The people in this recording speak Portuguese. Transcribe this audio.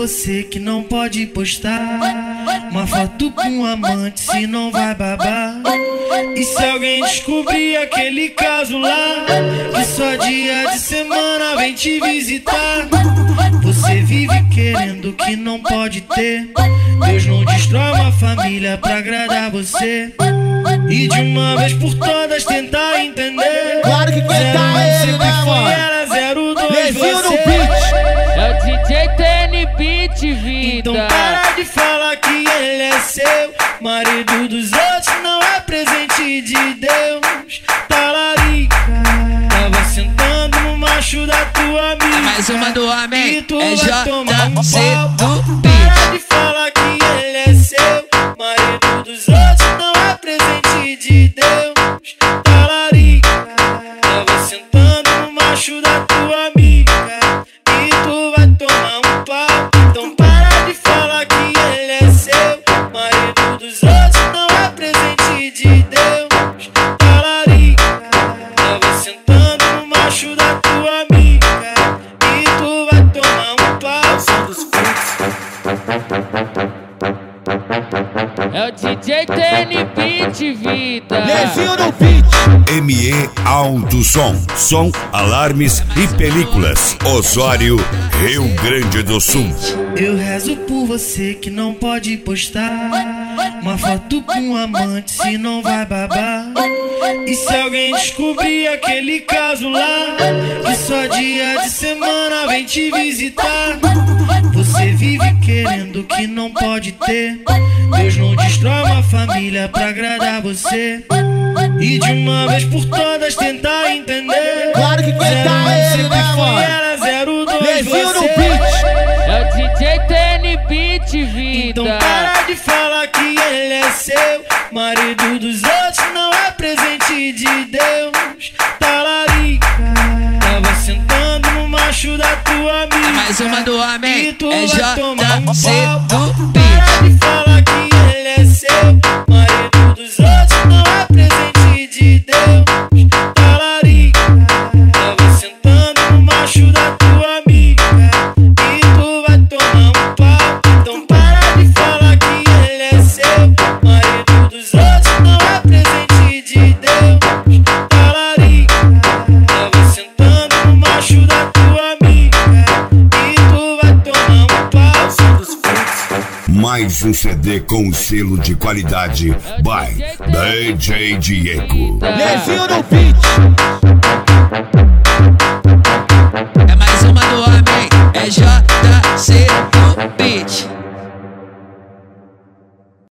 você que não pode postar uma foto com um amante, se não vai babar. E se alguém descobrir aquele caso lá, que só dia de semana vem te visitar. Você vive querendo o que não pode ter. Deus não destrói uma família pra agradar você. E de uma vez por todas tentar entender. Claro que tentar ele, sempre né, foi mano? ela, 02 Lezinho no você. beat. É o DJ TN Beat, vida. Então para de falar que ele é seu. Marido dos outros não é presente de Deus. Talarica, tava sentando no macho da tua amiga. Mais uma do homem, E tu é vai tomar um JC pau. do Para de falar que ele é seu. Marido dos outros não é presente de Deus. Talarica, tava sentando no macho da tua amiga. E tu vai tomar um pau. Então para de falar que ele é seu. Marido dos outros não é presente de Deus. Talarica, tava sentando no macho da tua amiga. E tu vai tomar um pau. São dos É o DJ TN Beat, vida. Lezinho no beat. ME Alto Som, som, alarmes e películas. Osório, Rio Grande do Sul. Eu rezo por você que não pode postar uma foto com um amante, se não vai babar. E se alguém descobrir aquele caso lá, que só dia de semana vem te visitar. Você vive querendo o que não pode ter. Deus não destrói uma família pra agradar você. E de uma vez por todas tentar entender. Claro que tentar ele, sempre né, foi mano? ela, 02 Lezinho no você. beat. É o DJ TN Beat, vida. Então para de falar que ele é seu. Marido dos outros não é presente de Deus. Talarica, tava sentando no macho da tua amiga. Mais uma do homem, E tu é vai tomar um JC pau. do Para de falar que ele é seu. Marido dos outros não é presente de Deus. Talarica, tava sentando no macho da tua amiga. E tu vai tomar um pau. Então para de falar que ele é seu. Marido dos outros não é presente de Deus. Talarica, tava sentando no macho da tua amiga. E tu vai tomar um pau. São dos Mais um CD com selo de qualidade by DJ Diego. Lezinho no beat.